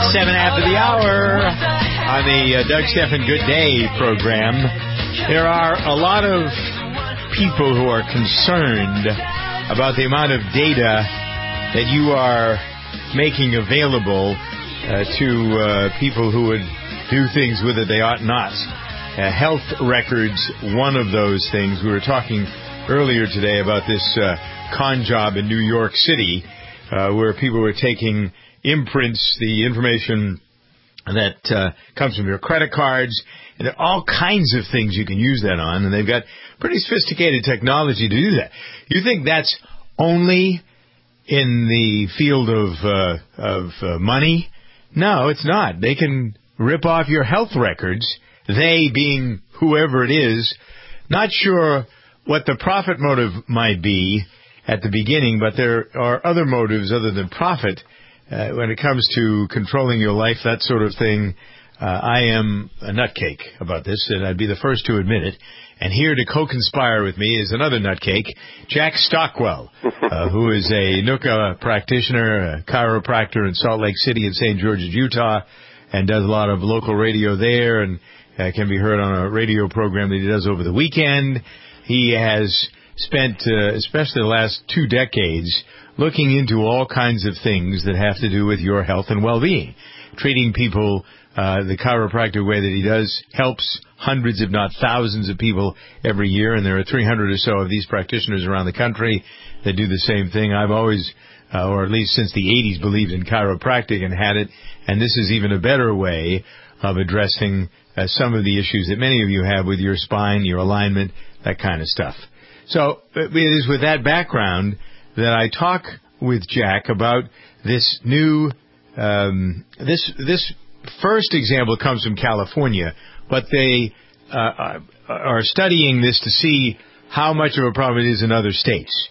7 after the hour on the Doug Stephan Good Day program. There are a lot of people who are concerned about the amount of data that you are making available to people who would do things with it they ought not. Health records, one of those things. We were talking earlier today about this con job in New York City where people were taking imprints, the information that comes from your credit cards, and there are all kinds of things you can use that on, and they've got pretty sophisticated technology to do that. You think that's only in the field of money? No, it's not. They can rip off your health records, they being whoever it is. Not sure what the profit motive might be at the beginning, but there are other motives other than profit when it comes to controlling your life, that sort of thing. I am a nutcake about this, and I'd be the first to admit it. And here to co-conspire with me is another nutcake, Jack Stockwell, who is a NUCA practitioner, a chiropractor in Salt Lake City and St. George's, Utah, and does a lot of local radio there, and can be heard on a radio program that he does over the weekend. He has spent, especially the last 2 decades, looking into all kinds of things that have to do with your health and well-being. Treating people the chiropractic way that he does helps hundreds, if not thousands, of people every year, and there are 300 or so of these practitioners around the country that do the same thing. I've always, or at least since the 80s, believed in chiropractic and had it, and this is even a better way of addressing some of the issues that many of you have with your spine, your alignment, that kind of stuff. So it is with that background that I talk with Jack about this new, this first example comes from California, but they are studying this to see how much of a problem it is in other states.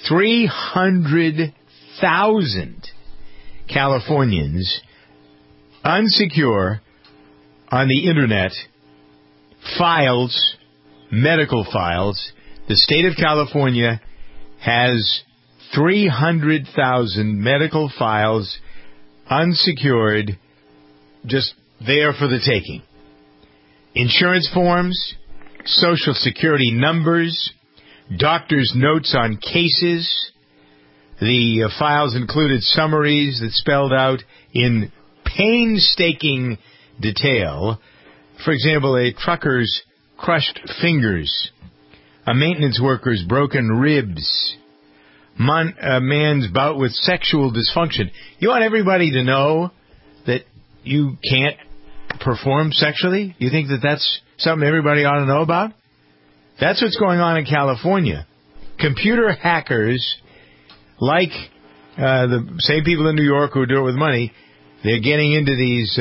300,000 Californians unsecure on the Internet files, medical files. The state of California has 300,000 medical files unsecured, just there for the taking. Insurance forms, Social Security numbers, doctor's notes on cases. The files included summaries that spelled out in painstaking detail, for example, a trucker's crushed fingers, a maintenance worker's broken ribs, a man's bout with sexual dysfunction. You want everybody to know that you can't perform sexually? You think that that's something everybody ought to know about? That's what's going on in California. Computer hackers, like the same people in New York who do it with money, they're getting into these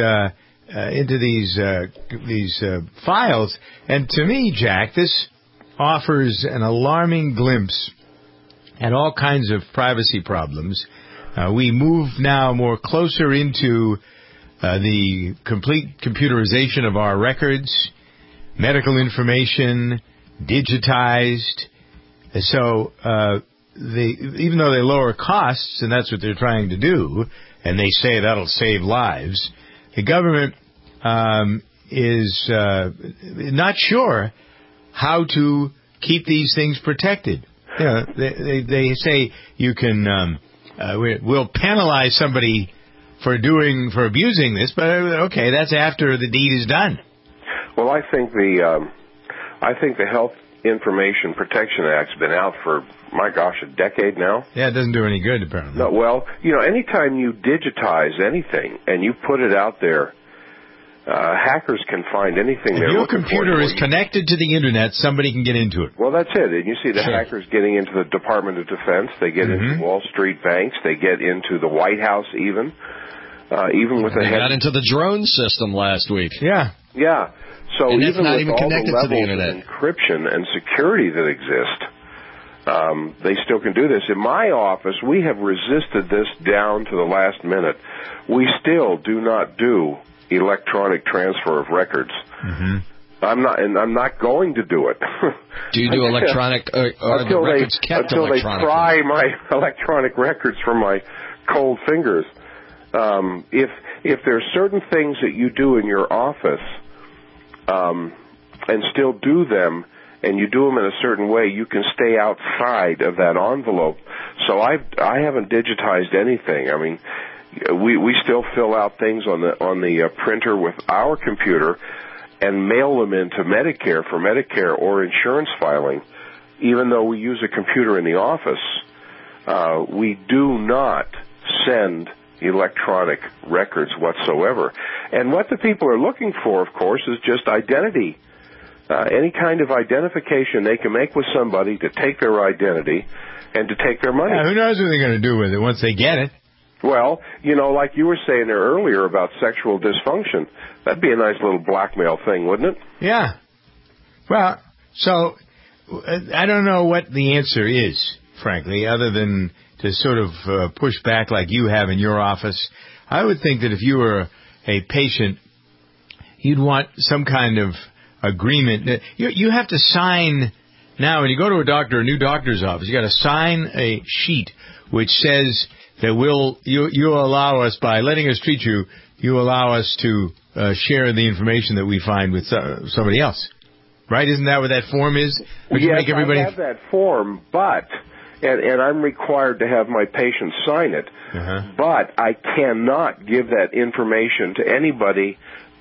files. And to me, Jack, this offers an alarming glimpse at all kinds of privacy problems. We move now more closer into the complete computerization of our records, medical information, digitized. So even though they lower costs, and that's what they're trying to do, and they say that'll save lives, the government is not sure how to keep these things protected. You know, they say you can we'll penalize somebody for abusing this, but okay, that's after the deed is done. Well, I think the Health Information Protection Act's been out for, my gosh, a decade now. Yeah, it doesn't do any good, apparently. No, well, you know, anytime you digitize anything and you put it out there, hackers can find anything they're looking for. If your computer is connected to the Internet, somebody can get into it. Well, that's it. And you see the hackers getting into the Department of Defense. They get into Wall Street banks. They get into the White House even with the They got into the drone system last week. Yeah. Yeah. So and even not with even all connected the levels to the Internet. of encryption and security that exist, they still can do this. In my office, we have resisted this down to the last minute. We still do not do electronic transfer of records. I'm not going to do it. Do you do electronic? Are the records kept until electronically? They pry my electronic records from my cold fingers. If there's certain things that you do in your office and still do them, and you do them in a certain way, you can stay outside of that envelope. So I haven't digitized anything. I mean, we still fill out things on the printer with our computer and mail them into Medicare for Medicare or insurance filing. Even though we use a computer in the office, we do not send electronic records whatsoever. And what the people are looking for, of course, is just identity. Any kind of identification they can make with somebody to take their identity and to take their money. Yeah, who knows what they're going to do with it once they get it? Well, like you were saying there earlier about sexual dysfunction, that'd be a nice little blackmail thing, wouldn't it? Yeah. Well, so I don't know what the answer is, frankly, other than to sort of push back like you have in your office. I would think that if you were a patient, you'd want some kind of agreement. You have to sign now when you go to a new doctor's office. You got to sign a sheet which says that you'll allow us, by letting us treat you, you allow us to share the information that we find with somebody else. Right? Isn't that what that form is? Yes, I have that form, but and I'm required to have my patients sign it. Uh-huh. But I cannot give that information to anybody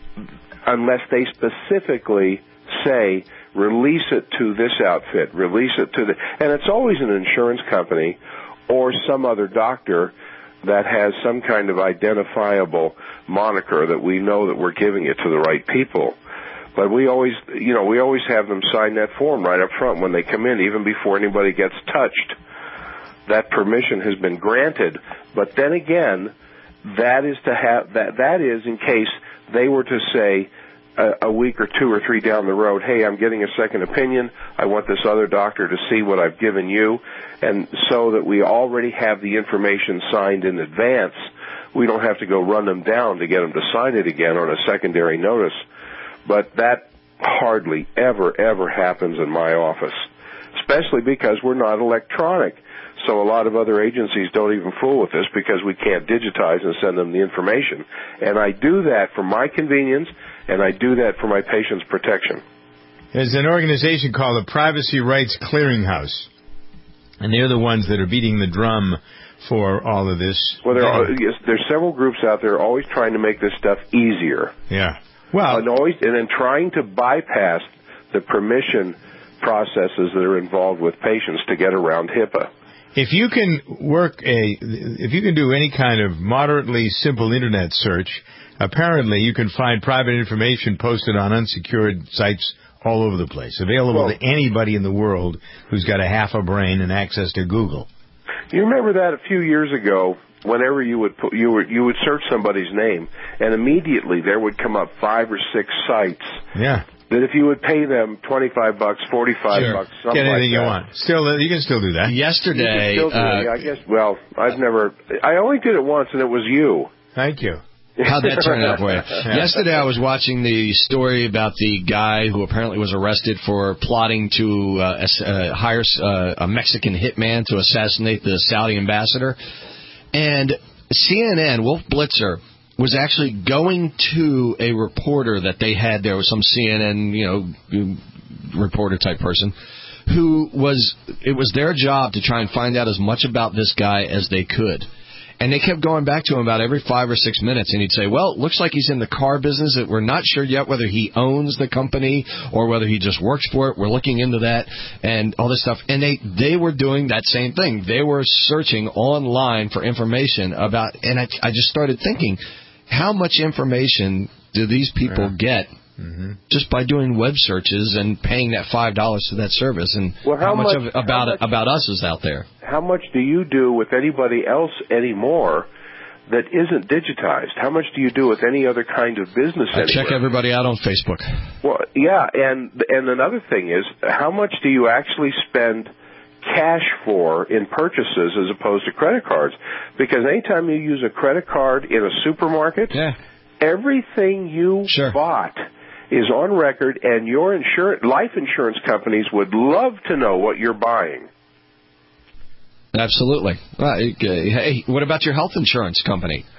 unless they specifically say, release it to this outfit, release it to and it's always an insurance company or some other doctor that has some kind of identifiable moniker that we know that we're giving it to the right people. But we always have them sign that form right up front when they come in, even before anybody gets touched. That permission has been granted. But then again, that is in case they were to say a week or 2 or 3 down the road, hey, I'm getting a second opinion. I want this other doctor to see what I've given you. And so that we already have the information signed in advance, we don't have to go run them down to get them to sign it again on a secondary notice. But that hardly ever happens in my office, especially because we're not electronic. So a lot of other agencies don't even fool with this because we can't digitize and send them the information. And I do that for my convenience, and I do that for my patients' protection. There's an organization called the Privacy Rights Clearinghouse, and they're the ones that are beating the drum for all of this. Well, there's several groups out there always trying to make this stuff easier. Yeah. Well, and then trying to bypass the permission processes that are involved with patients to get around HIPAA. If you can do any kind of moderately simple internet search, apparently you can find private information posted on unsecured sites all over the place, available to anybody in the world who's got a half a brain and access to Google. You remember that a few years ago, whenever you would search somebody's name, and immediately there would come up 5 or 6 sites. Yeah. That if you would pay them $25, $45, sure. something get anything like you want. Still, you can still do that. Yesterday, you can still do it. I guess. Well, I only did it once, and it was you. Thank you. How'd that turn out for you? Yesterday, I was watching the story about the guy who apparently was arrested for plotting to hire a Mexican hitman to assassinate the Saudi ambassador. And CNN, Wolf Blitzer, was actually going to a reporter that they had there, was some CNN, reporter type person, it was their job to try and find out as much about this guy as they could. And they kept going back to him about every 5 or 6 minutes, and he'd say, well, it looks like he's in the car business. We're not sure yet whether he owns the company or whether he just works for it. We're looking into that and all this stuff. And they were doing that same thing. They were searching online for information about, and I just started thinking, how much information do these people get just by doing web searches and paying that $5 to that service? And how much about us is out there? How much do you do with anybody else anymore that isn't digitized? How much do you do with any other kind of business anymore? Check everybody out on Facebook. Well, yeah, and another thing is, how much do you actually spend cash for in purchases as opposed to credit cards? Because anytime you use a credit card in a supermarket, everything you bought is on record, and your life insurance companies would love to know what you're buying. Absolutely. Hey, what about your health insurance company?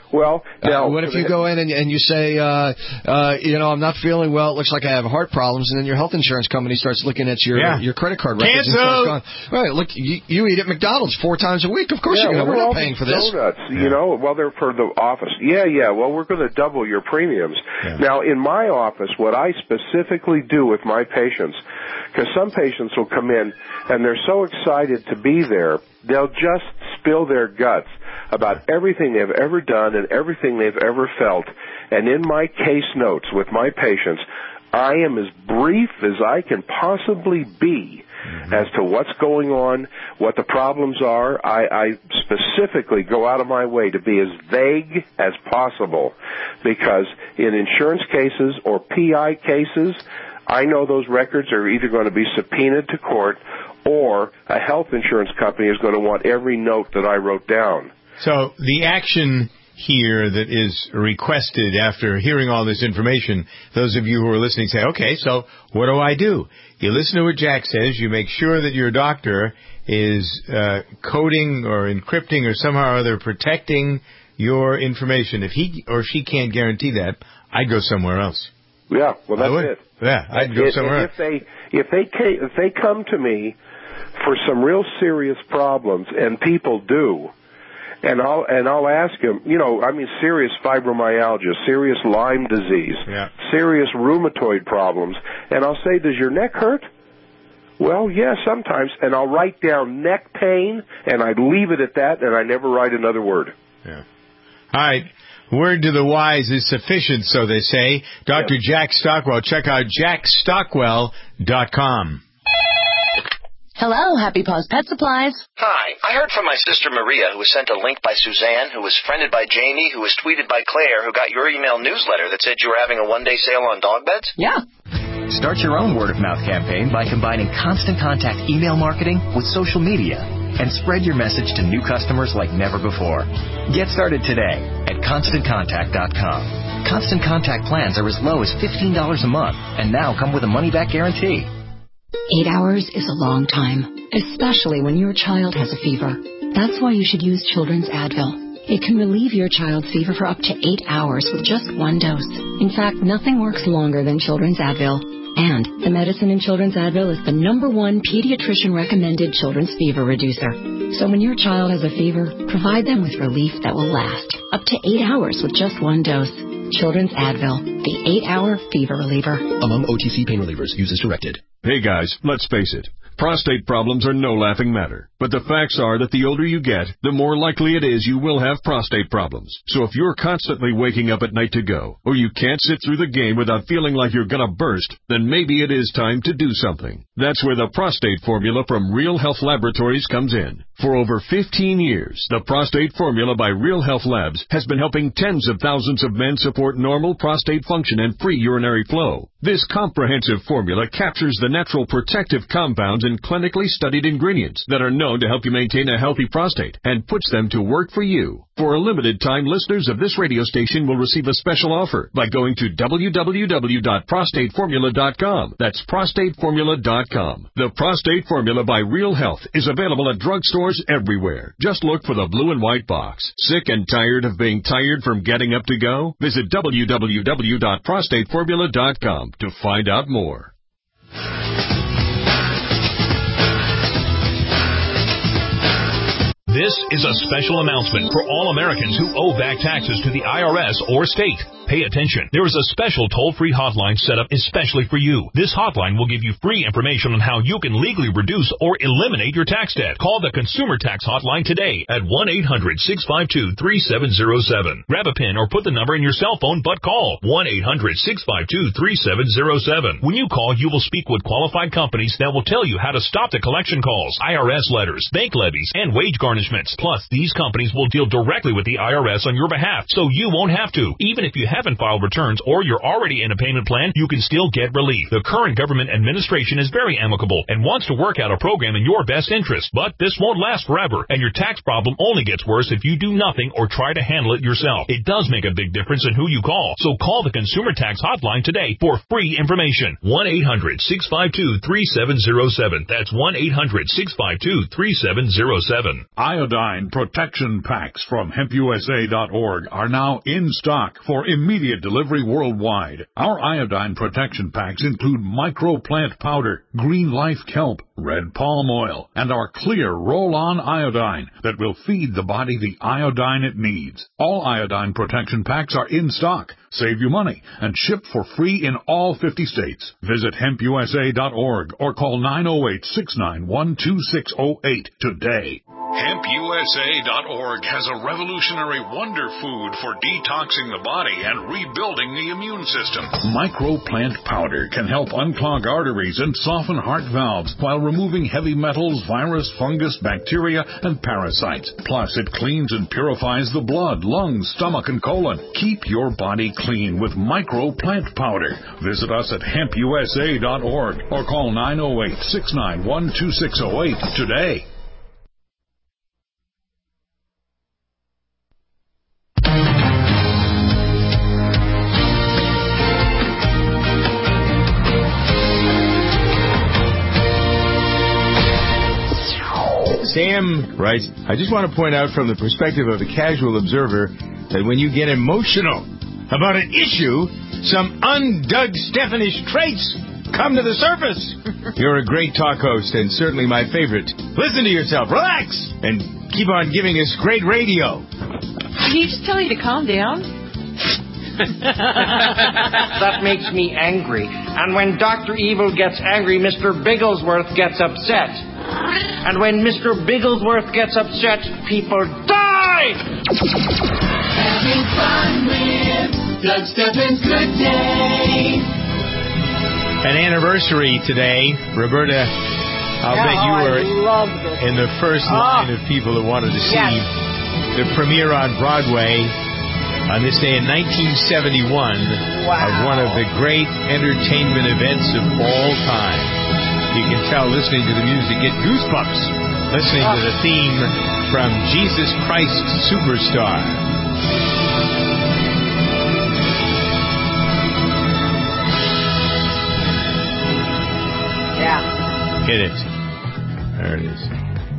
Well, now, what if you go in and you say, I'm not feeling well, it looks like I have heart problems, and then your health insurance company starts looking at your credit card records and starts going, right, look, you eat at McDonald's 4 times a week. Of course we're not paying for this. Donuts, well, they're for the office. Well, we're going to double your premiums. Yeah. Now, in my office, what I specifically do with my patients, because some patients will come in and they're so excited to be there, they'll just spill their guts about everything they've ever done and everything they've ever felt. And in my case notes with my patients, I am as brief as I can possibly be as to what's going on, what the problems are. I specifically go out of my way to be as vague as possible, because in insurance cases or PI cases, I know those records are either going to be subpoenaed to court or a health insurance company is going to want every note that I wrote down. So the action here that is requested after hearing all this information, those of you who are listening say, okay, so what do? You listen to what Jack says. You make sure that your doctor is coding or encrypting or somehow or other protecting your information. If he or she can't guarantee that, I'd go somewhere else. Yeah, well, that's it. Yeah, I'd go somewhere else. If they come to me for some real serious problems, and people do, and I'll ask them, serious fibromyalgia, serious Lyme disease, serious rheumatoid problems, and I'll say, does your neck hurt? Well, yeah, sometimes, and I'll write down neck pain, and I leave it at that, and I never write another word. Yeah. All right. Word to the wise is sufficient, so they say. Dr. Jack Stockwell. Check out jackstockwell.com. Hello, Happy Paws Pet Supplies. Hi. I heard from my sister Maria, who was sent a link by Suzanne, who was friended by Jamie, who was tweeted by Claire, who got your email newsletter that said you were having a one-day sale on dog beds. Yeah. Start your own word-of-mouth campaign by combining Constant Contact email marketing with social media and spread your message to new customers like never before. Get started today at ConstantContact.com. Constant Contact plans are as low as $15 a month and now come with a money-back guarantee. 8 hours is a long time, especially when your child has a fever. That's why you should use Children's Advil. It can relieve your child's fever for up to 8 hours with just 1 dose. In fact, nothing works longer than Children's Advil. And the medicine in Children's Advil is the #1 pediatrician-recommended children's fever reducer. So when your child has a fever, provide them with relief that will last up to 8 hours with just 1 dose. Children's Advil, the 8-hour fever reliever. Among OTC pain relievers, use as directed. Hey guys, let's face it. Prostate problems are no laughing matter. But the facts are that the older you get, the more likely it is you will have prostate problems. So if you're constantly waking up at night to go, or you can't sit through the game without feeling like you're gonna burst, then maybe it is time to do something. That's where the Prostate Formula from Real Health Laboratories comes in. For over 15 years, the Prostate Formula by Real Health Labs has been helping tens of thousands of men support normal prostate function and free urinary flow. This comprehensive formula captures the natural protective compounds and clinically studied ingredients that are known to help you maintain a healthy prostate and puts them to work for you. For a limited time, listeners of this radio station will receive a special offer by going to www.prostateformula.com. That's prostateformula.com. The Prostate Formula by Real Health is available at drugstores everywhere. Just look for the blue and white box. Sick and tired of being tired from getting up to go? Visit www.prostateformula.com to find out more. This is a special announcement for all Americans who owe back taxes to the IRS or state. Pay attention. There is a special toll-free hotline set up especially for you. This hotline will give you free information on how you can legally reduce or eliminate your tax debt. Call the Consumer Tax Hotline today at 1-800-652-3707. Grab a pen or put the number in your cell phone, but call 1-800-652-3707. When you call, you will speak with qualified companies that will tell you how to stop the collection calls, IRS letters, bank levies, and wage garnishments. Plus, these companies will deal directly with the IRS on your behalf, so you won't have to. Even if you haven't filed returns or you're already in a payment plan, you can still get relief. The current government administration is very amicable and wants to work out a program in your best interest, but this won't last forever, and your tax problem only gets worse if you do nothing or try to handle it yourself. It does make a big difference in who you call, so call the Consumer Tax Hotline today for free information. 1-800-652-3707. That's 1-800-652-3707. iodine protection packs from hempusa.org are now in stock for immediate delivery worldwide. Our iodine protection packs include microplant powder, green life kelp, red palm oil, and our clear roll-on iodine that will feed the body the iodine it needs. All iodine protection packs are in stock, save you money, and ship for free in all 50 states. Visit hempusa.org or call 908-691-2608 today. HempUSA.org has a revolutionary wonder food for detoxing the body and rebuilding the immune system. Microplant powder can help unclog arteries and soften heart valves while removing heavy metals, virus, fungus, bacteria, and parasites. Plus, it cleans and purifies the blood, lungs, stomach, and colon. Keep your body clean with Microplant powder. Visit us at HempUSA.org or call 908-691-2608 today. Sam writes, I just want to point out from the perspective of a casual observer that when you get emotional about an issue, some undug Stephanish traits come to the surface. You're a great talk host and certainly my favorite. Listen to yourself, relax, and keep on giving us great radio. Did he just tell you to calm down? That makes me angry. And when Dr. Evil gets angry, Mr. Bigglesworth gets upset. And when Mr. Bigglesworth gets upset, people die! Having fun with Doug Stephan's Good Day. An anniversary today. Roberta, I'll bet you were in the first line of people that wanted to see the premiere on Broadway on this day in 1971 of one of the great entertainment events of all time. You can tell listening to the music, get goosebumps listening to the theme from Jesus Christ Superstar. Yeah. Hit it. There it is.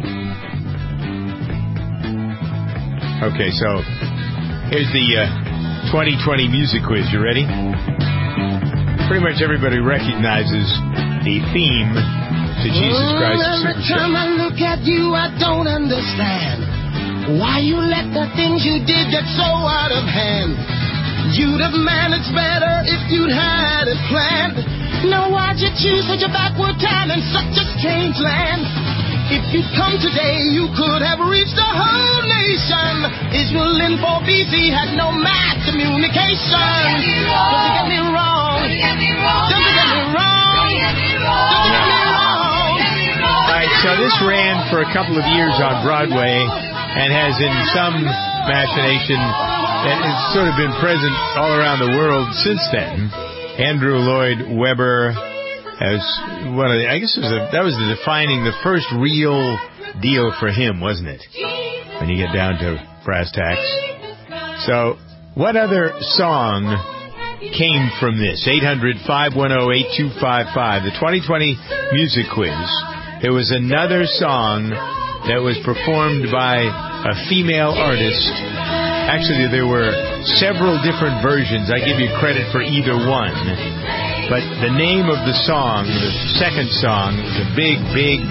Okay, so here's the 2020 music quiz. You ready? Pretty much everybody recognizes the theme to Jesus Christ Superstar. Every time I look at you, I don't understand why you let the things you did get so out of hand. You'd have managed better if you'd had it planned. Now why'd you choose such a backward time in such a strange land? If you'd come today, you could have reached the whole nation. Israel in 4 BC had no mass communication. Don't you get me wrong. Don't you get me wrong. Don't you get me wrong. Don't you get me wrong. Don't you get me wrong. All right, so this ran for a couple of years on Broadway and has in some machination and it's sort of been present all around the world since then. Andrew Lloyd Webber as one of the, I guess that was the first real deal for him, wasn't it? When you get down to brass tacks. So, what other song came from this? 800-510-8255, the 2020 music quiz. There was another song that was performed by a female artist. Actually, there were several different versions. I give you credit for either one. But the name of the song, the second song, is a big hit.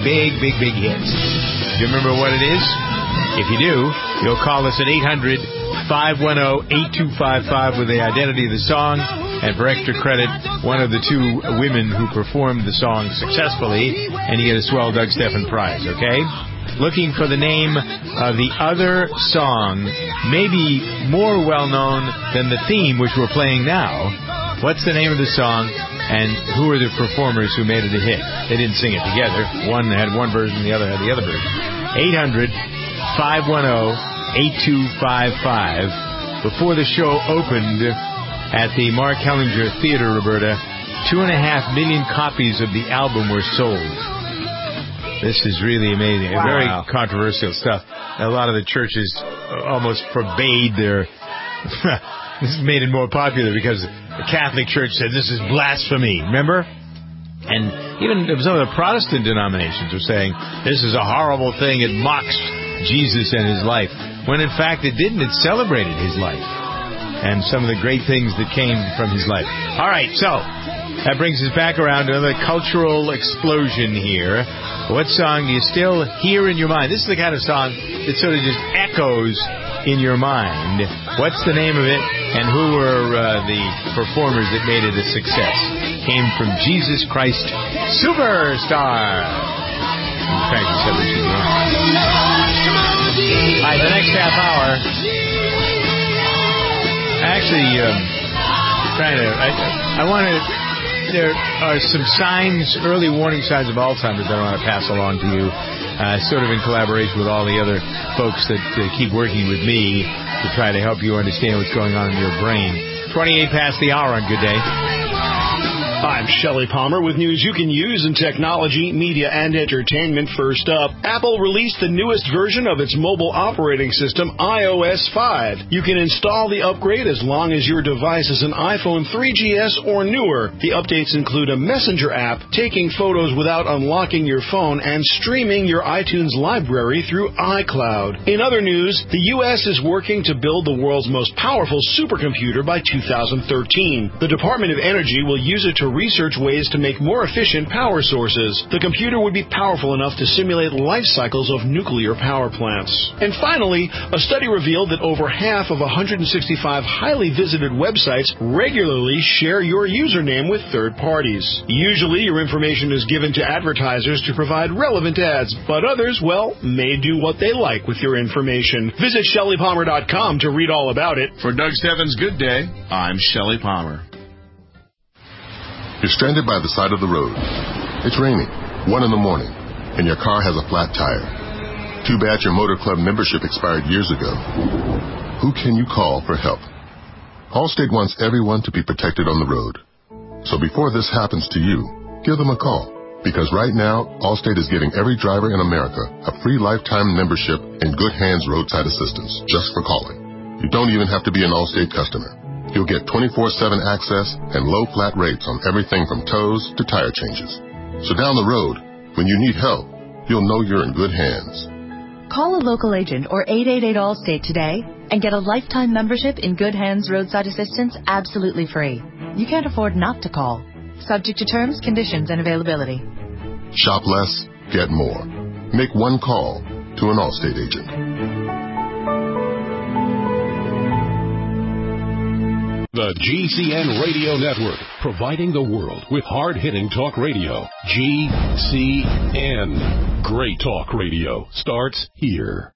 Do you remember what it is? If you do, you'll call us at 800-510-8255 with the identity of the song. And for extra credit, one of the two women who performed the song successfully, and you get a swell Doug Stephan prize, okay? Looking for the name of the other song, maybe more well-known than the theme, which we're playing now. What's the name of the song, and who are the performers who made it a hit? They didn't sing it together. One had one version, the other had the other version. 800-510-8255. Before the show opened at the Mark Hellinger Theater, Roberta, 2.5 million copies of the album were sold. This is really amazing. Wow. Very controversial stuff. A lot of the churches almost forbade their... This made it more popular because the Catholic Church said this is blasphemy. Remember? And even some of the Protestant denominations were saying this is a horrible thing. It mocks Jesus and his life, when in fact it didn't. It celebrated his life and some of the great things that came from his life. All right, so that brings us back around to another cultural explosion here. What song do you still hear in your mind? This is the kind of song that sort of just echoes in your mind. What's the name of it, and who were the performers that made it a success? Came from Jesus Christ Superstar. In fact, you said we should go on. All right, the next half hour. Actually, I want to. There are some signs, early warning signs of Alzheimer's that I want to pass along to you, sort of in collaboration with all the other folks that keep working with me to try to help you understand what's going on in your brain. 28 past the hour on Good Day. I'm Shelley Palmer with news you can use in technology, media, and entertainment. First up, Apple released the newest version of its mobile operating system, iOS 5. You can install the upgrade as long as your device is an iPhone 3GS or newer. The updates include a Messenger app, taking photos without unlocking your phone, and streaming your iTunes library through iCloud. In other news, the U.S. is working to build the world's most powerful supercomputer by 2013. The Department of Energy will use it to research ways to make more efficient power sources. The computer would be powerful enough to simulate life cycles of nuclear power plants. And finally, a study revealed that over half of 165 highly visited websites regularly share your username with third parties. Usually, your information is given to advertisers to provide relevant ads, but others, well, may do what they like with your information. Visit ShelleyPalmer.com to read all about it. For Doug Stebbins' Good Day, I'm Shelley Palmer. You're stranded by the side of the road. It's raining, 1 a.m, and your car has a flat tire. Too bad your motor club membership expired years ago. Who can you call for help? Allstate wants everyone to be protected on the road. So before this happens to you, give them a call. Because right now, Allstate is giving every driver in America a free lifetime membership in Good Hands Roadside Assistance just for calling. You don't even have to be an Allstate customer. You'll get 24/7 access and low flat rates on everything from tows to tire changes. So down the road, when you need help, you'll know you're in good hands. Call a local agent or 888-ALL-STATE today and get a lifetime membership in Good Hands Roadside Assistance absolutely free. You can't afford not to call. Subject to terms, conditions, and availability. Shop less, get more. Make one call to an Allstate agent. The GCN Radio Network, providing the world with hard-hitting talk radio. GCN. Great talk radio starts here.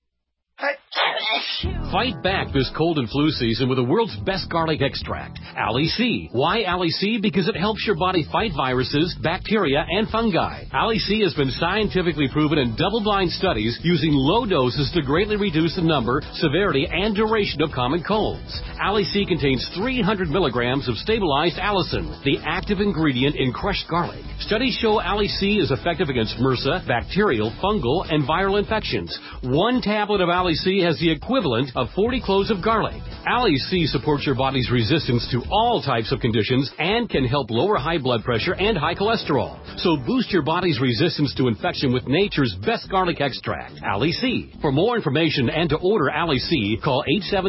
Fight back this cold and flu season with the world's best garlic extract, Ali C. Why Ali C? Because it helps your body fight viruses, bacteria, and fungi. Ali C has been scientifically proven in double-blind studies using low doses to greatly reduce the number, severity, and duration of common colds. Ali C contains 300 milligrams of stabilized allicin, the active ingredient in crushed garlic. Studies show Ali C is effective against MRSA, bacterial, fungal, and viral infections. One tablet of Ali C has the equivalent of 40 cloves of garlic. Ali C supports your body's resistance to all types of conditions and can help lower high blood pressure and high cholesterol. So boost your body's resistance to infection with nature's best garlic extract, Ali C. For more information and to order Ali C, call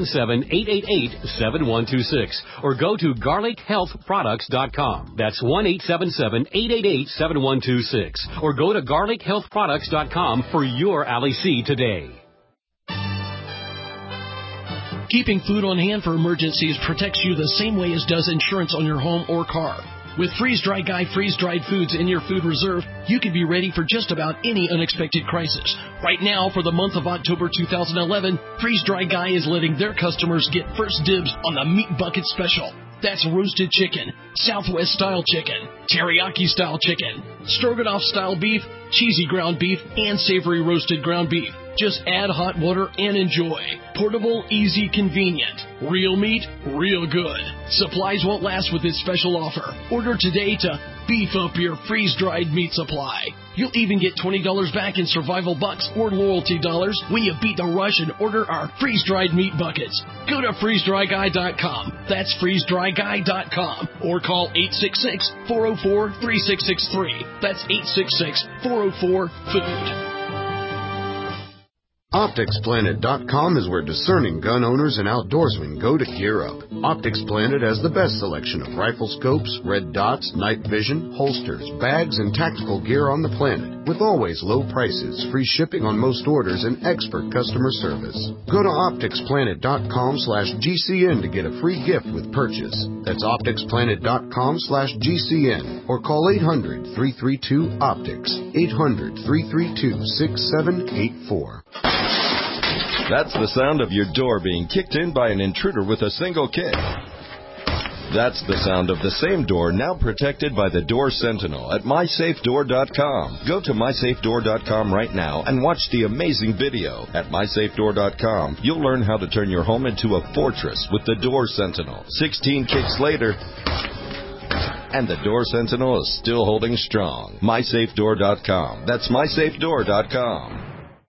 877-888-7126 or go to garlichealthproducts.com. That's 1-877-888-7126 or go to garlichealthproducts.com for your Ali C today. Keeping food on hand for emergencies protects you the same way as does insurance on your home or car. With Freeze-Dry Guy freeze-dried foods in your food reserve, you can be ready for just about any unexpected crisis. Right now, for the month of October 2011, Freeze-Dry Guy is letting their customers get first dibs on the Meat Bucket Special. That's roasted chicken, Southwest-style chicken, teriyaki-style chicken, stroganoff-style beef, cheesy ground beef, and savory roasted ground beef. Just add hot water and enjoy. Portable, easy, convenient. Real meat, real good. Supplies won't last with this special offer. Order today to beef up your freeze-dried meat supply. You'll even get $20 back in survival bucks or loyalty dollars when you beat the rush and order our freeze-dried meat buckets. Go to freezedryguy.com. That's freezedryguy.com. Or call 866-404-3663. That's 866-404-FOOD. OpticsPlanet.com is where discerning gun owners and outdoorsmen go to gear up. Optics Planet has the best selection of rifle scopes, red dots, night vision, holsters, bags, and tactical gear on the planet, with always low prices, free shipping on most orders, and expert customer service. Go to OpticsPlanet.com/GCN to get a free gift with purchase. That's OpticsPlanet.com/GCN or call 800-332-OPTICS, 800-332-6784. That's the sound of your door being kicked in by an intruder with a single kick. That's the sound of the same door now protected by the Door Sentinel at MySafeDoor.com. Go to MySafeDoor.com right now and watch the amazing video. At MySafeDoor.com, you'll learn how to turn your home into a fortress with the Door Sentinel. 16 kicks later, and the Door Sentinel is still holding strong. MySafeDoor.com. That's MySafeDoor.com.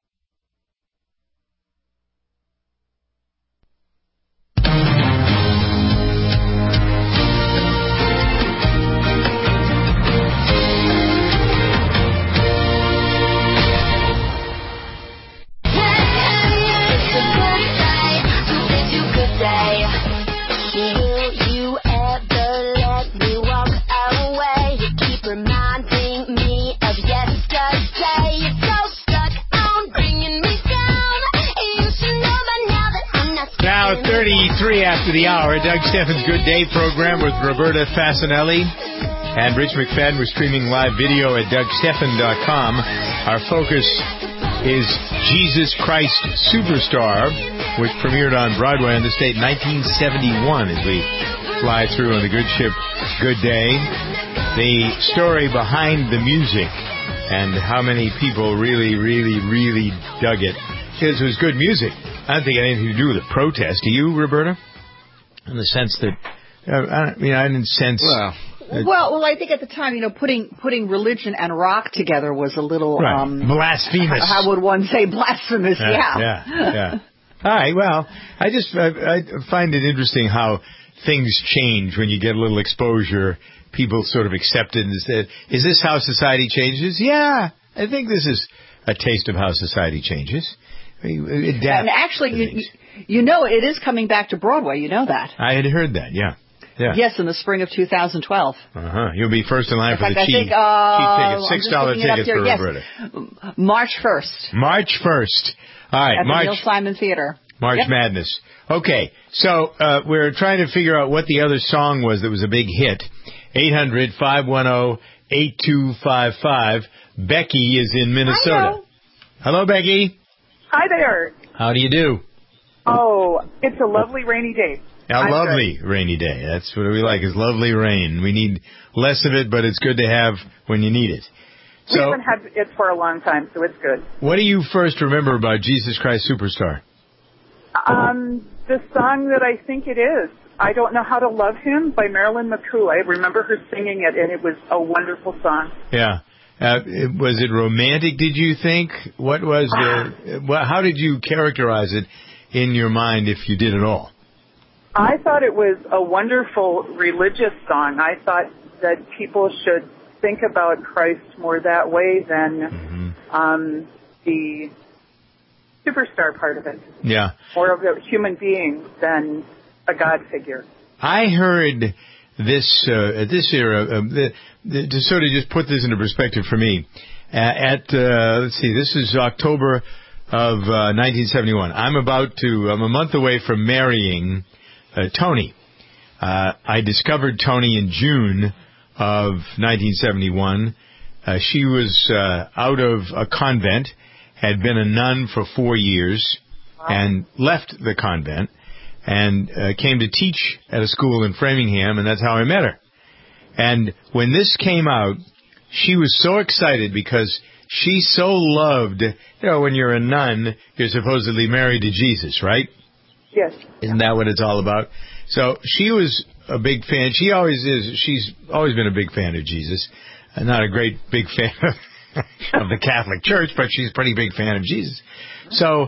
Now, 33 after the hour, Doug Steffen's Good Day program with Roberta Fasanelli and Rich McFadden. We're streaming live video at DougSteffen.com. Our focus is Jesus Christ Superstar, which premiered on Broadway on the state in 1971 as we fly through on the good ship Good Day. The story behind the music and how many people really dug it. Because it was good music. I don't think it had anything to do with the protest. Do you, Roberta? In the sense that, I didn't sense... Well, I think at the time, putting religion and rock together was a little... Right. Blasphemous. How would one say blasphemous? Yeah. All right, well, I find it interesting how things change when you get a little exposure. People sort of accept it and say, is this how society changes? Yeah, I think this is a taste of how society changes. And actually, it is coming back to Broadway. You know that. I had heard that, yeah. Yes, in the spring of 2012. You'll be first in line for the cheap tickets, $6 tickets for Roberta. March 1st. March 1st. All right, at the Neil Simon Theater. March Madness. Okay, so we're trying to figure out what the other song was that was a big hit. 800-510-8255. Becky is in Minnesota. Hello, Becky. Hi there. How do you do? Oh, it's a lovely rainy day. Lovely rainy day. That's what we like, is lovely rain. We need less of it, but it's good to have when you need it. We haven't had it for a long time, so it's good. What do you first remember about Jesus Christ Superstar? The song that I think it is, I Don't Know How to Love Him by Marilyn McCoo. I remember her singing it, and it was a wonderful song. Yeah. Was it romantic, did you think? What was how did you characterize it in your mind, if you did at all? I thought it was a wonderful religious song. I thought that people should think about Christ more that way than the superstar part of it. Yeah. More of a human being than a God figure. I heard this era, to sort of just put this into perspective for me, let's see, this is October of 1971. I'm a month away from marrying Tony. I discovered Tony in June of 1971. She was out of a convent, had been a nun for 4 years, and left the convent, and came to teach at a school in Framingham, and that's how I met her. And when this came out, she was so excited because she so loved, when you're a nun, you're supposedly married to Jesus, right? Yes. Isn't that what it's all about? So she was a big fan. She always is. She's always been a big fan of Jesus. Not a great big fan of the Catholic Church, but she's a pretty big fan of Jesus. So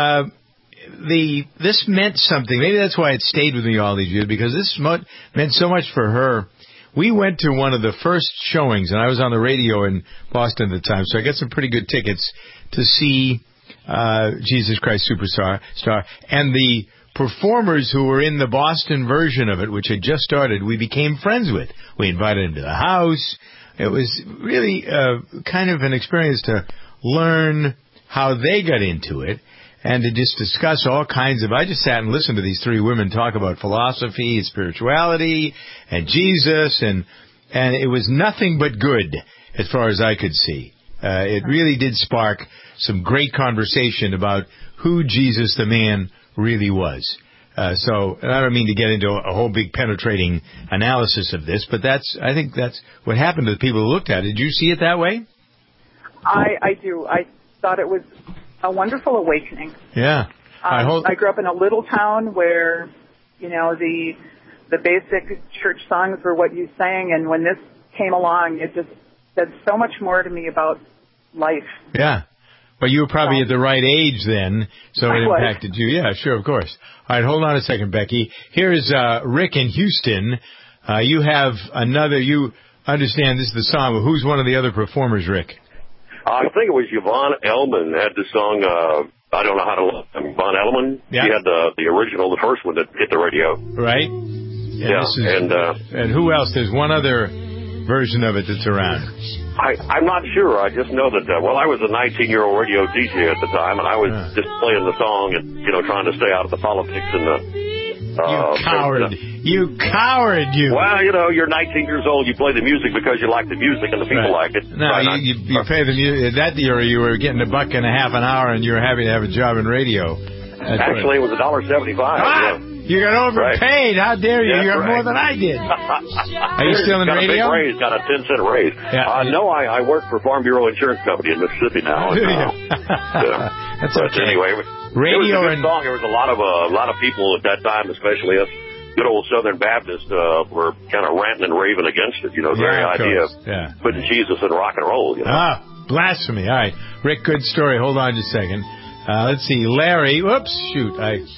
this meant something. Maybe that's why it stayed with me all these years, because this meant so much for her. We went to one of the first showings, and I was on the radio in Boston at the time, so I got some pretty good tickets to see Jesus Christ Superstar, and the performers who were in the Boston version of it, which had just started, we became friends with. We invited them to the house. It was really kind of an experience to learn how they got into it and to just discuss all kinds of... I just sat and listened to these three women talk about philosophy and spirituality and Jesus, and it was nothing but good as far as I could see. It really did spark some great conversation about who Jesus the man really was. So I don't mean to get into a whole big penetrating analysis of this, but I think that's what happened to the people who looked at it. Did you see it that way? I do. I thought it was a wonderful awakening. Yeah. I grew up in a little town where, the basic church songs were what you sang, and when this came along, it just said so much more to me about life. Yeah. But you were probably at the right age then, so it impacted you. Yeah, sure, of course. All right, hold on a second, Becky. Here's Rick in Houston. You have another, you understand this is the song. Who's one of the other performers, Rick? I think it was Yvonne Elliman had the song, I Don't Know How to Love Yvonne Elliman. Yeah. She had the original, the first one that hit the radio. Right. Yeah, and who else? There's one other version of it that's around. I'm not sure. I just know that, I was a 19-year-old radio DJ at the time, and I was just playing the song and, trying to stay out of the politics and the... you coward. You coward, you. Well, you're 19 years old. You play the music because you like the music and the people like it. No, you pay the music. That year you were getting $1.50 an hour and you were happy to have a job in radio. Actually, it was $1.75. Ah! Yeah. You got overpaid. Right. How dare you? You got more than I did. Are you still in radio? Got a big raise. Got a 10-cent raise. Yeah. No, I work for Farm Bureau Insurance Company in Mississippi now. That's but okay. Anyway, radio it was a good song. There was a lot of people at that time, especially us good old Southern Baptists, were kind of ranting and raving against it. The very idea of putting Jesus in rock and roll. Ah, blasphemy. All right, Rick, good story. Hold on just a second. Let's see, Larry. Whoops, shoot.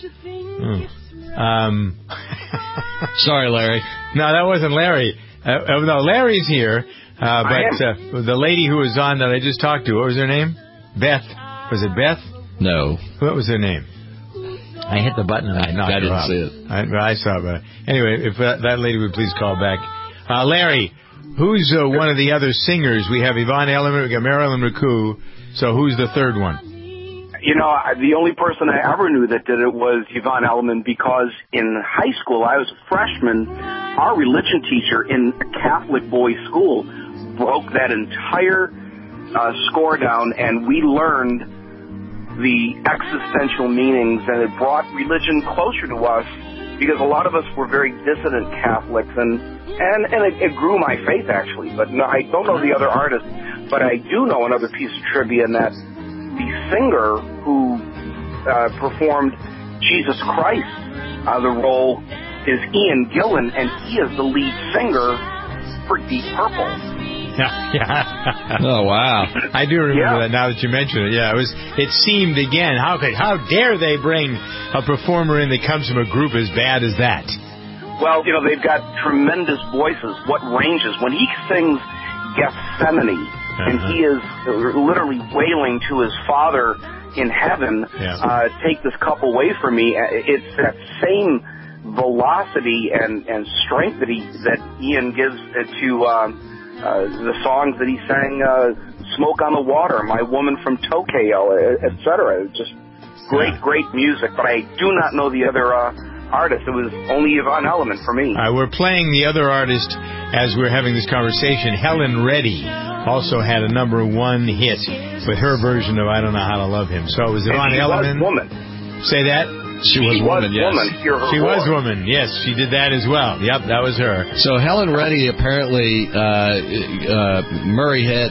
Sorry, Larry. No, that wasn't Larry. No, Larry's here. But the lady who was on that I just talked to, what was her name? Beth. Was it Beth? No. What was her name? I hit the button and I knocked her off. I didn't see it. I saw it. But anyway, if that lady would please call back. Larry, who's one of the other singers? We have Yvonne Elliman, we got Marilyn McCoo. So who's the third one? The only person I ever knew that did it was Yvonne Elliman, because in high school, I was a freshman. Our religion teacher in a Catholic boys' school broke that entire score down, and we learned the existential meanings, and it brought religion closer to us, because a lot of us were very dissident Catholics, and it grew my faith, actually. But no, I don't know the other artists, but I do know another piece of trivia, in that the singer who performed Jesus Christ, the role is Ian Gillan, and he is the lead singer for Deep Purple. Yeah. Oh, wow. I do remember that now that you mention it. Yeah, it seemed again, how dare they bring a performer in that comes from a group as bad as that? Well, they've got tremendous voices. What ranges? When he sings Gethsemane, and he is literally wailing to his Father in heaven, take this cup away from me. It's that same velocity and strength that Ian gives to the songs that he sang, Smoke on the Water, My Woman from Tokyo, etc. Just great music, but I do not know the other artist. It was only Yvonne Elliman for me. We're playing the other artist as we're having this conversation. Helen Reddy also had a #1 hit with her version of I Don't Know How to Love Him. So it was Yvonne Elliman. Woman. Say that? She was woman, yes. She was woman, yes. She did that as well. Yep, that was her. So Helen Reddy, apparently, Murray had,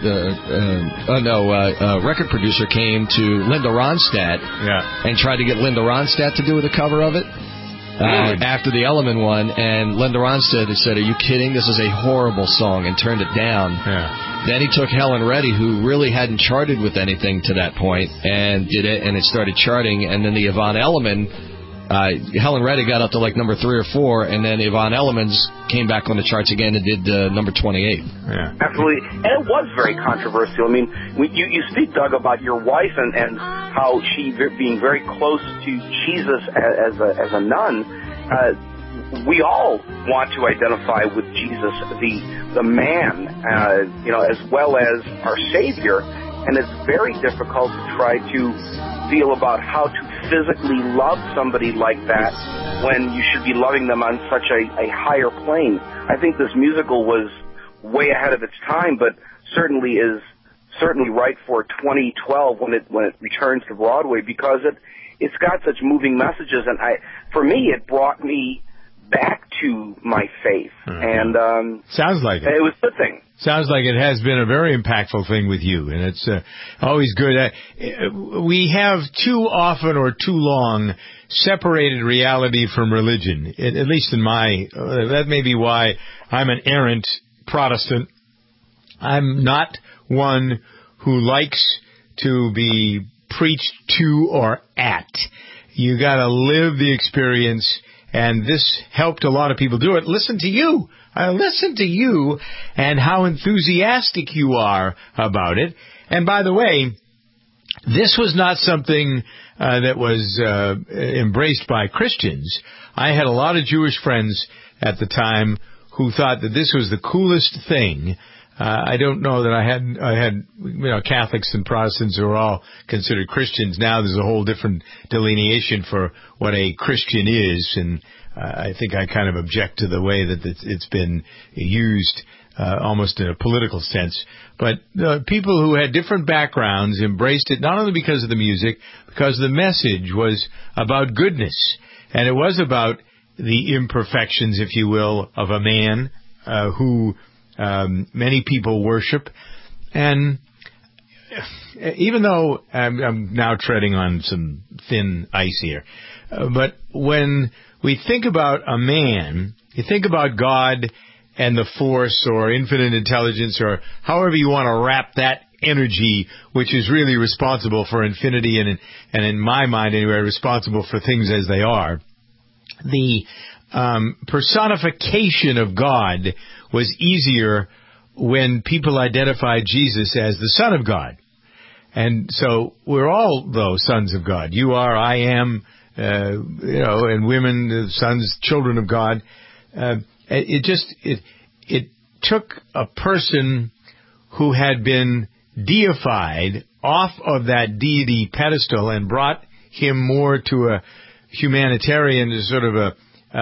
record producer came to Linda Ronstadt and tried to get Linda Ronstadt to do the cover of it. After the Elliman one, and Linda Ronstadt said, "Are you kidding? This is a horrible song," and turned it down. Then he took Helen Reddy, who really hadn't charted with anything to that point, and did it, and it started charting. And then the Yvonne Elliman Helen Reddy got up to like number 3 or 4, and then Yvonne Elliman's came back on the charts again and did number 28. Yeah. Absolutely. And it was very controversial. I mean, you speak, Doug, about your wife and how she being very close to Jesus as a nun. We all want to identify with Jesus, the man, as well as our Savior. And it's very difficult to try to feel about how to physically love somebody like that when you should be loving them on such a higher plane. I think this musical was way ahead of its time, but certainly is right for 2012 when it returns to Broadway, because it's got such moving messages. And for me, it brought me back to my faith. Mm-hmm. And sounds like it. It was a good thing. Sounds like it has been a very impactful thing with you, and it's always good. We have too often or too long separated reality from religion, at least in my... that may be why I'm an errant Protestant. I'm not one who likes to be preached to or at. You got to live the experience, and this helped a lot of people do it. Listen to you. I listen to you and how enthusiastic you are about it. And by the way, this was not something that was embraced by Christians. I had a lot of Jewish friends at the time who thought that this was the coolest thing. I don't know that I had Catholics and Protestants who are all considered Christians. Now there's a whole different delineation for what a Christian is, and I think I kind of object to the way that it's been used almost in a political sense. But people who had different backgrounds embraced it, not only because of the music, because the message was about goodness. And it was about the imperfections, if you will, of a man who many people worship. And even though I'm now treading on some thin ice here, but when we think about a man, you think about God and the force or infinite intelligence or however you want to wrap that energy, which is really responsible for infinity and in my mind anyway, responsible for things as they are. The personification of God was easier when people identified Jesus as the Son of God. And so we're all, though, sons of God. You are, I am, and women, sons, children of God. It took a person who had been deified off of that deity pedestal and brought him more to a humanitarian sort of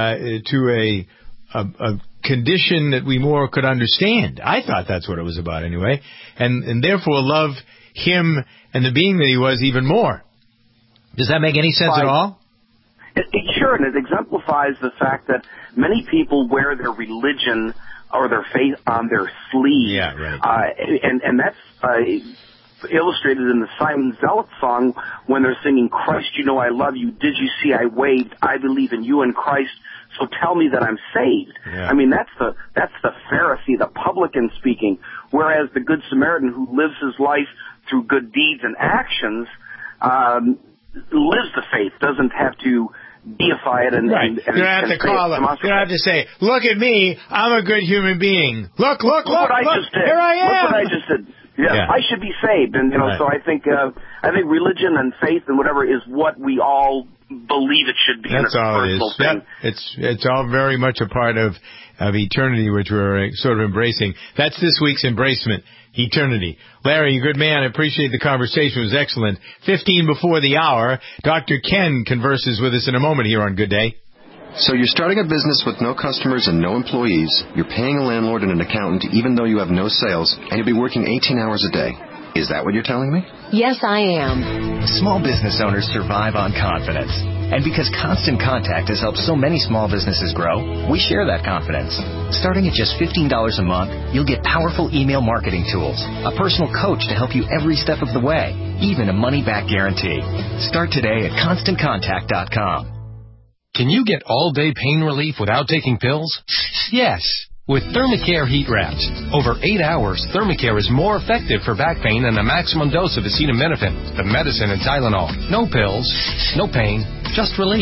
to a condition that we more could understand. I thought that's what it was about anyway, and therefore love him and the being that he was even more. Does that make any sense at all? Sure, and it exemplifies the fact that many people wear their religion or their faith on their sleeve. Yeah, right. And that's illustrated in the Simon Zealot song when they're singing, "Christ, you know I love you. Did you see I waved? I believe in you and Christ. So tell me that I'm saved." Yeah. I mean, that's the Pharisee, the publican speaking. Whereas the Good Samaritan who lives his life through good deeds and actions lives the faith, doesn't have to deify it and right. You don't have to call him. You don't have to say, "Look at me, I'm a good human being. Look, here I am. Look what I just did. Yeah. I should be saved." And right. So I think religion and faith and whatever is what we all believe it should be. That's all it is. Thing. Yep. It's all very much a part of eternity, which we're sort of embracing. That's this week's Embracement. Eternity. Larry, you good man. I appreciate the conversation. It was excellent. 15 before the hour, Dr. Ken converses with us in a moment here on Good Day. So you're starting a business with no customers and no employees. You're paying a landlord and an accountant even though you have no sales, and you'll be working 18 hours a day. Is that what you're telling me? Yes, I am. Small business owners survive on confidence. And because Constant Contact has helped so many small businesses grow, we share that confidence. Starting at just $15 a month, you'll get powerful email marketing tools, a personal coach to help you every step of the way, even a money-back guarantee. Start today at ConstantContact.com. Can you get all-day pain relief without taking pills? Yes. With Thermacare heat wraps. Over 8 hours, Thermacare is more effective for back pain than a maximum dose of acetaminophen, the medicine and Tylenol. No pills, no pain, just relief.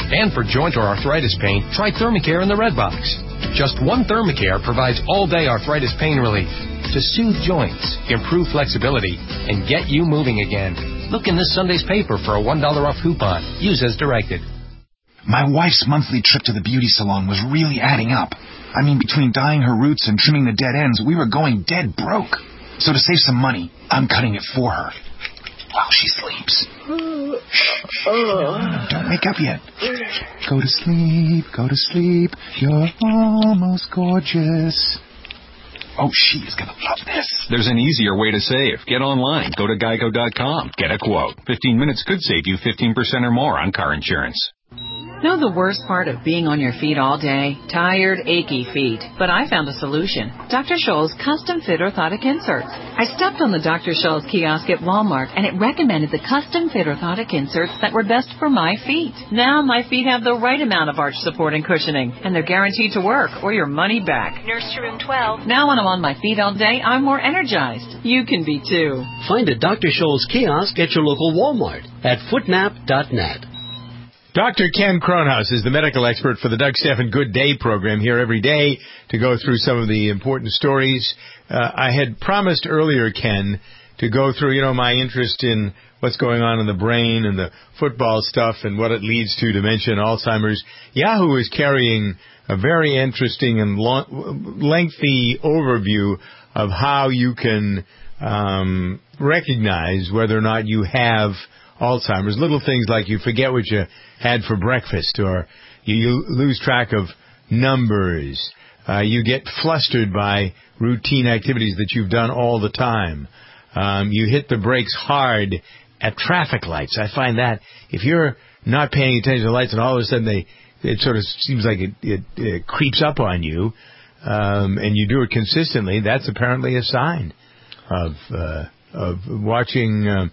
And for joint or arthritis pain, try Thermacare in the red box. Just one Thermacare provides all-day arthritis pain relief to soothe joints, improve flexibility, and get you moving again. Look in this Sunday's paper for a $1 off coupon. Use as directed. My wife's monthly trip to the beauty salon was really adding up. I mean, between dyeing her roots and trimming the dead ends, we were going dead broke. So to save some money, I'm cutting it for her while she sleeps. Don't wake up yet. Go to sleep, you're almost gorgeous. Oh, she is going to love this. There's an easier way to save. Get online. Go to Geico.com. Get a quote. 15 minutes could save you 15% or more on car insurance. Know the worst part of being on your feet all day? Tired, achy feet. But I found a solution. Dr. Scholl's custom fit orthotic inserts. I stepped on the Dr. Scholl's kiosk at Walmart, and it recommended the custom fit orthotic inserts that were best for my feet. Now my feet have the right amount of arch support and cushioning, and they're guaranteed to work or your money back. Nurse to room 12. Now when I'm on my feet all day, I'm more energized. You can be too. Find a Dr. Scholl's kiosk at your local Walmart at footnap.net. Dr. Ken Kronhaus is the medical expert for the Doug Stephan Good Day program here every day to go through some of the important stories. I had promised earlier, Ken, to go through, my interest in what's going on in the brain and the football stuff and what it leads to, dementia and Alzheimer's. Yahoo is carrying a very interesting and lengthy overview of how you can recognize whether or not you have Alzheimer's. Little things like you forget what you had for breakfast, or you lose track of numbers. You get flustered by routine activities that you've done all the time. You hit the brakes hard at traffic lights. I find that if you're not paying attention to the lights and all of a sudden it sort of seems like it creeps up on you, and you do it consistently, that's apparently a sign of watching.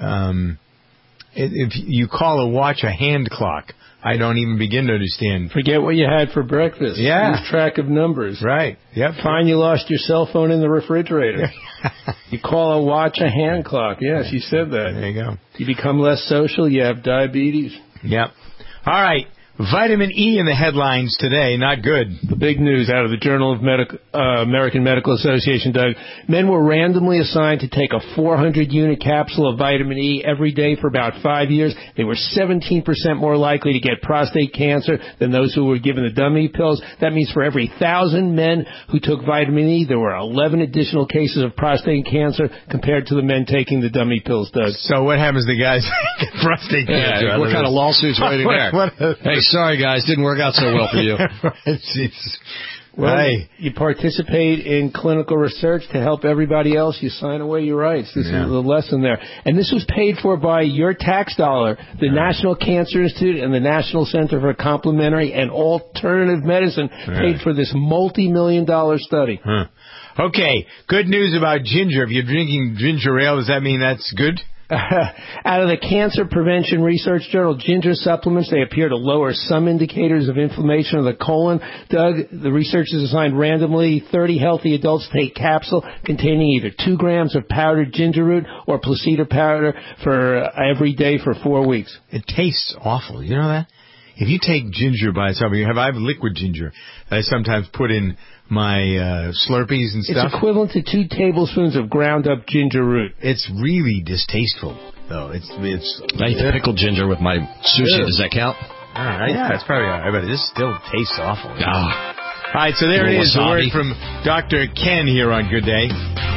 If you call a watch a hand clock, I don't even begin to understand. Forget what you had for breakfast. Yeah. Lose track of numbers. Right. Yep. Find you lost your cell phone in the refrigerator. You call a watch a hand clock. Yeah, she said that. There you go. You become less social, you have diabetes. Yep. All right. Vitamin E in the headlines today. Not good. The big news out of the Journal of American Medical Association, Doug. Men were randomly assigned to take a 400-unit capsule of vitamin E every day for about 5 years. They were 17% more likely to get prostate cancer than those who were given the dummy pills. That means for every 1,000 men who took vitamin E, there were 11 additional cases of prostate cancer compared to the men taking the dummy pills, Doug. So what happens to guys who get prostate cancer? Yeah, what kind of lawsuit's waiting there? Hey, sorry, guys. Didn't work out so well for you. Well, you participate in clinical research to help everybody else. You sign away your rights. This is the lesson there. And this was paid for by your tax dollar. The National Cancer Institute and the National Center for Complementary and Alternative Medicine paid for this multi-million-dollar study. Okay, good news about ginger. If you're drinking ginger ale, does that mean that's good? Out of the Cancer Prevention Research Journal, ginger supplements, they appear to lower some indicators of inflammation of the colon. Doug, the researchers assigned randomly 30 healthy adults to take capsule containing either 2 grams of powdered ginger root or placental powder for every day for 4 weeks. It tastes awful. You know that? If you take ginger by itself, I have liquid ginger that I sometimes put in my Slurpees and stuff. It's equivalent to 2 tablespoons of ground up ginger root. It's really distasteful, though. It's I pickled ginger with my sushi. Does that count? All right, yeah, that's probably all right, but this still tastes awful. All right, so there it is, the word from Dr. Ken here on Good Day.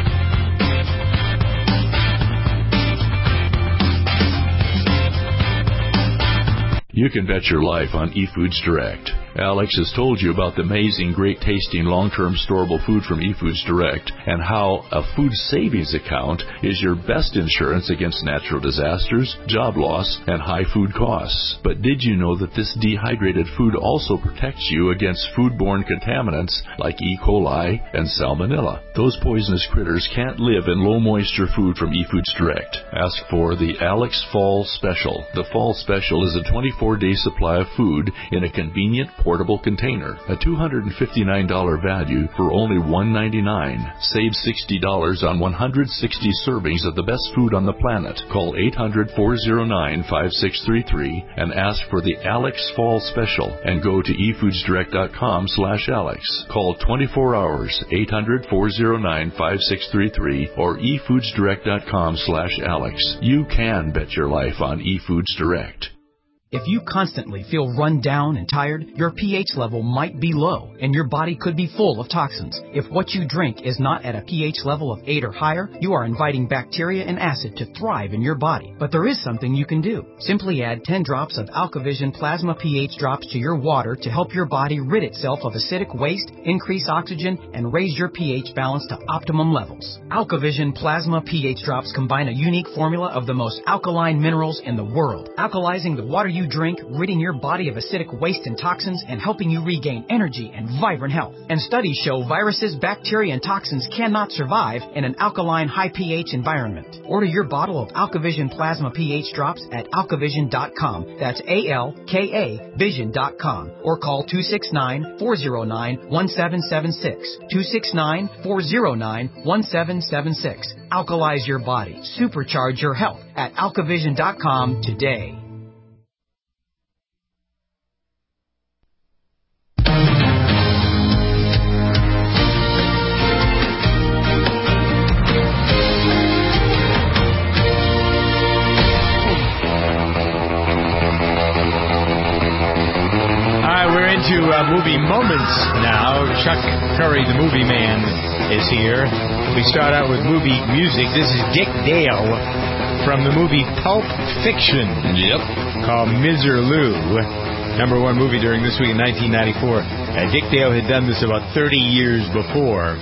You can bet your life on eFoods Direct. Alex has told you about the amazing, great-tasting, long-term storable food from eFoods Direct and how a food savings account is your best insurance against natural disasters, job loss, and high food costs. But did you know that this dehydrated food also protects you against foodborne contaminants like E. coli and Salmonella? Those poisonous critters can't live in low-moisture food from eFoods Direct. Ask for the Alex Fall Special. The Fall Special is a 24-day supply of food in a convenient portable container, a $259 value for only $199. Save $60 on 160 servings of the best food on the planet. Call 800-409-5633 and ask for the Alex Fall Special and go to efoodsdirect.com/Alex. Call 24 hours, 800-409-5633 or efoodsdirect.com/Alex. You can bet your life on eFoods Direct. If you constantly feel run down and tired, your pH level might be low and your body could be full of toxins. If what you drink is not at a pH level of 8 or higher, you are inviting bacteria and acid to thrive in your body. But there is something you can do. Simply add 10 drops of AlkaVision Plasma pH drops to your water to help your body rid itself of acidic waste, increase oxygen, and raise your pH balance to optimum levels. AlkaVision Plasma pH drops combine a unique formula of the most alkaline minerals in the world, alkalizing the water you drink, ridding your body of acidic waste and toxins, and helping you regain energy and vibrant health. And studies show viruses, bacteria, and toxins cannot survive in an alkaline, high pH environment. Order your bottle of AlkaVision Plasma pH drops at alkavision.com. That's ALKA Vision.com. Or call 269-409-1776. 269-409-1776. Alkalize your body. Supercharge your health at alkavision.com today. Into movie moments now. Chuck Curry, the movie man, is here. We start out with movie music. This is Dick Dale from the movie Pulp Fiction. Yep. Called Miserlou. Number one movie during this week in 1994. Dick Dale had done this about 30 years before.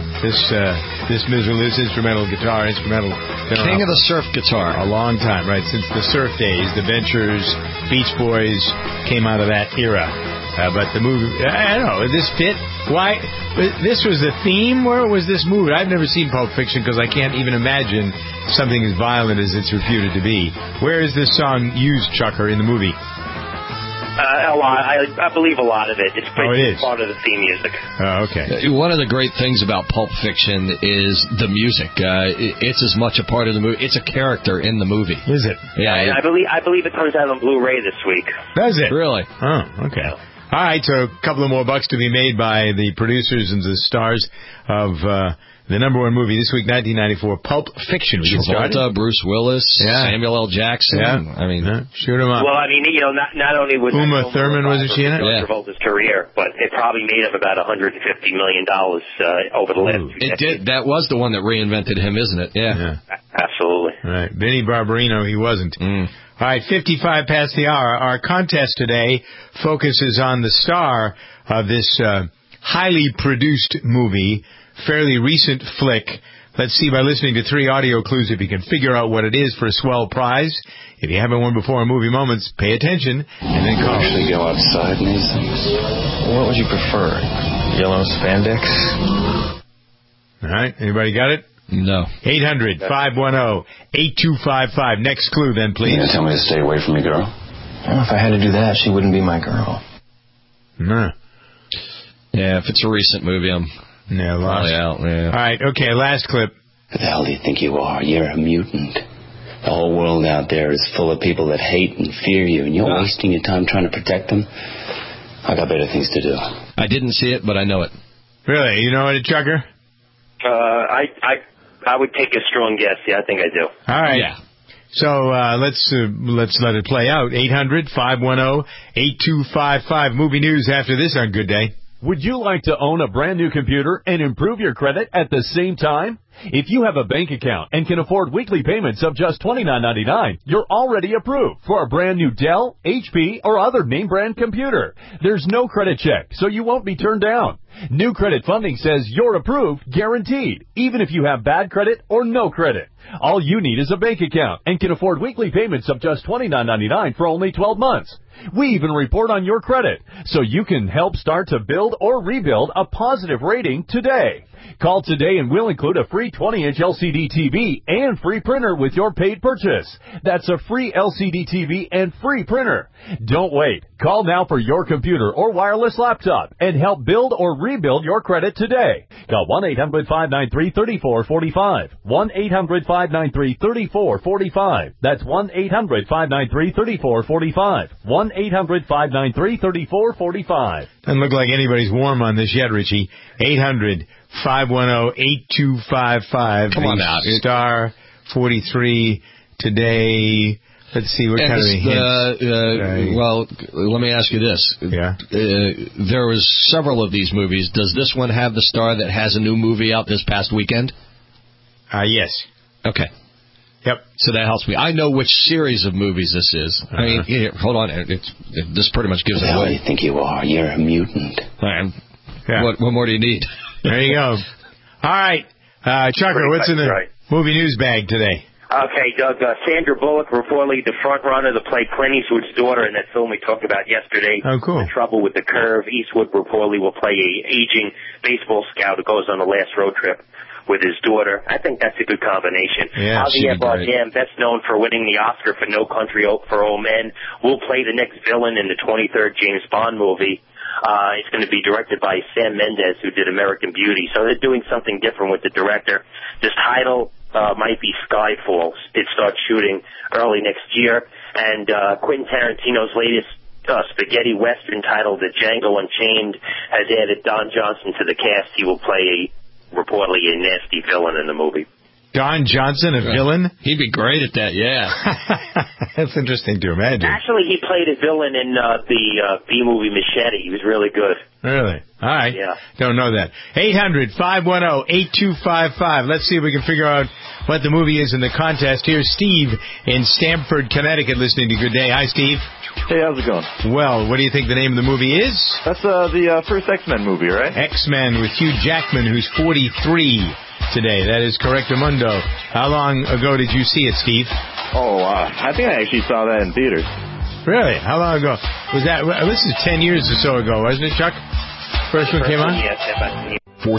This Miserlou, this instrumental. King of the surf guitar. A long time, right? Since the surf days, the Ventures, Beach Boys came out of that era. But the movie, I don't know, this fit? Why? This was the theme? Where was this movie? I've never seen Pulp Fiction because I can't even imagine something as violent as it's reputed to be. Where is this song used, Chucker, in the movie? A lot. I believe a lot of it. It's part of the theme music. Oh, okay. One of the great things about Pulp Fiction is the music. It's as much a part of the movie. It's a character in the movie. Is it? Yeah. I believe it comes out on Blu-ray this week. Does it? Really? Oh, okay. All right, so a couple of more bucks to be made by the producers and the stars of the number one movie this week, 1994, Pulp Fiction. Travolta, Bruce Willis, Samuel L. Jackson. Yeah. I mean, shoot 'em up. Well, I mean, not only was Uma Thurman, wasn't she in it? Travolta's career, but it probably made up about $150 million over the last 2 decades. It did. That was the one that reinvented him, isn't it? Yeah. Absolutely. Right. Vinnie Barbarino, he wasn't. All right, 55 past the hour. Our contest today focuses on the star of this highly produced movie, fairly recent flick. Let's see by listening to 3 audio clues if you can figure out what it is for a swell prize. If you haven't won before in Movie Moments, pay attention and then call. Actually go outside in these things. What would you prefer? Yellow spandex? All right, anybody got it? No. 800-510-8255. Next clue then, please. You're gonna tell me to stay away from me, girl? Well, if I had to do that, she wouldn't be my girl. No. Yeah, if it's a recent movie, I'm lost. Out. Yeah. All right, okay, last clip. Who the hell do you think you are? You're a mutant. The whole world out there is full of people that hate and fear you, and you're wasting your time trying to protect them. I got better things to do. I didn't see it, but I know it. Really? You know it, Chucker? I would take a strong guess. Yeah, I think I do. All right. Yeah. So let's let it play out. 800-510-8255. Movie news after this on Good Day. Would you like to own a brand new computer and improve your credit at the same time? If you have a bank account and can afford weekly payments of just $29.99, you're already approved for a brand new Dell, HP, or other name brand computer. There's no credit check, so you won't be turned down. New Credit Funding says you're approved, guaranteed, even if you have bad credit or no credit. All you need is a bank account and can afford weekly payments of just $29.99 for only 12 months. We even report on your credit, so you can help start to build or rebuild a positive rating today. Call today and we'll include a free 20-inch LCD TV and free printer with your paid purchase. That's a free LCD TV and free printer. Don't wait. Call now for your computer or wireless laptop and help build or rebuild your credit today. Call 1-800-593-3445. 1-800-593-3445. That's 1-800-593-3445. 1-800-593-3445. Doesn't look like anybody's warm on this yet, Richie. 800-510-8255. Come on now. Star 43 today. Let's see what kind of a hint. Well, let me ask you this. Yeah. There was several of these movies. Does this one have the star that has a new movie out this past weekend? Yes. Okay. Yep. So that helps me. I know which series of movies this is. I mean, here, hold on. This pretty much gives it away. Who do you think you are? You're a mutant. Yeah. What more do you need? There you go. All right. Chucker, what's in the movie news bag today? Okay, Doug, Sandra Bullock, reportedly the front runner to play Clint Eastwood's daughter in that film we talked about yesterday. Oh, cool. The Trouble with the Curve. Eastwood reportedly will play a aging baseball scout who goes on the last road trip with his daughter. I think that's a good combination. Yeah, Javier Bardem, best known for winning the Oscar for No Country for Old Men, will play the next villain in the 23rd James Bond movie. It's going to be directed by Sam Mendes, who did American Beauty. So they're doing something different with the director. This title might be Skyfall. It starts shooting early next year. And Quentin Tarantino's latest spaghetti western titled The Django Unchained has added Don Johnson to the cast. He will play reportedly a nasty villain in the movie. Don Johnson, a villain? He'd be great at that, yeah. That's interesting to imagine. Actually, he played a villain in the B-movie Machete. He was really good. Really? All right. Yeah. Don't know that. 800-510-8255. Let's see if we can figure out what the movie is in the contest. Here's Steve in Stamford, Connecticut, listening to Good Day. Hi, Steve. Hey, how's it going? Well, what do you think the name of the movie is? That's the first X-Men movie, right? X-Men with Hugh Jackman, who's 43 today. That is correctamundo. How long ago did you see it, Steve? Oh, I think I actually saw that in theaters. Really? How long ago? Was that? This is 10 years or so ago, wasn't it, Chuck? First one came on? Yes,